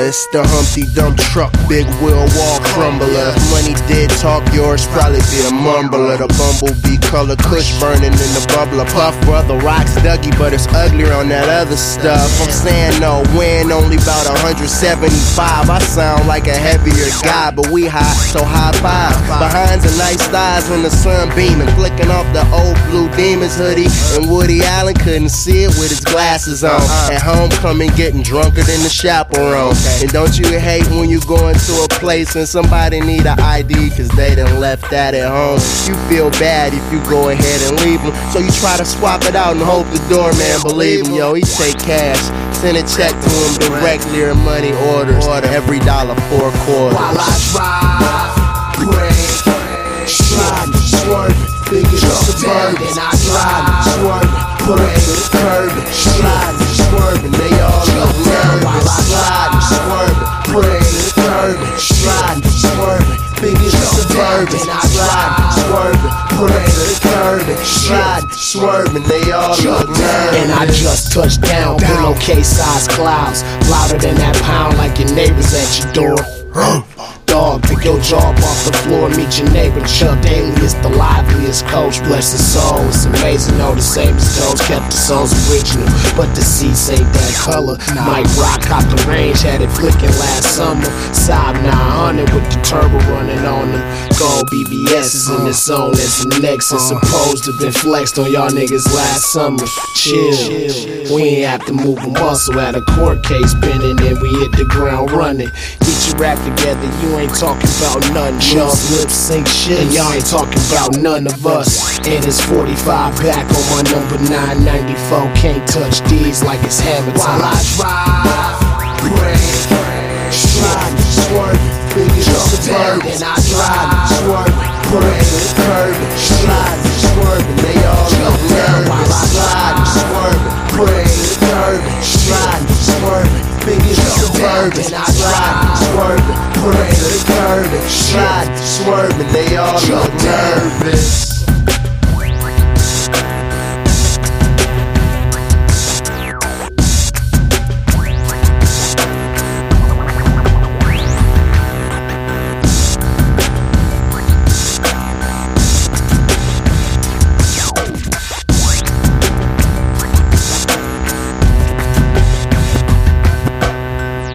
It's the Humpty Dump truck, big wheel wall crumbler. If money did talk, yours probably be a mumbler. The bumblebee color kush burning in the bubbler. Puff brother rocks Dougie, but it's uglier on that other stuff. I'm saying no win, only about 175. I sound like a heavier guy, but we high, so high five. Behinds and nice thighs when the sun beaming, flicking off the old Blue Demons hoodie. And Woody Allen couldn't see it with his glasses on. At homecoming, getting drunker than the chaperone. And don't you hate when you go into a place and somebody need an ID cause they done left that at home? You feel bad if you go ahead and leave them, so you try to swap it out and hope the doorman believe him. Yo, he take cash, send a check to him directly or money orders. Every $4 quarters. While I drive, pray, slide, swerve, biggest suburban. I slide, swerve, pray to the curb, slide, swerving. They all look nervous. While I slide, swerve, pray to the curb, slide, swerving. Biggest suburban. I slide, swerve, pray to the curb, slide, swerving. They all look nervous. And I just touched down, pillowcase-sized clouds, louder than that pound like your neighbors at your door. Dog, pick your jaw up off the floor, meet your neighbor Chuck Daly is the liveliest coach. Bless his soul, it's amazing, though the same as those kept the souls original, but the seats ain't that color. Mike Rock hopped the range, had it flicking last summer. Saab 900 with the turbo running on them. Gold BBS is in the zone as the Nexus, supposed to been flexed on y'all niggas last summer. Chill, we ain't have to move a muscle at a court case bending, and we hit the ground running. Get your rap together, you ain't talking about nothing. Just lip sync shit, and y'all ain't talking about none of us. And it's 45 back on my number 994. Can't touch these like it's hammer time. While I drive, pray, slide, swerve, biggest suburban. I slide, swerve, pray to the curb, slide, swerving. They all look nervous. While I slide, swerve, pray to the curb, slide, swerving. Biggest suburban. I slide, swerving, pray to the curb, slide, swerving. They all look nervous.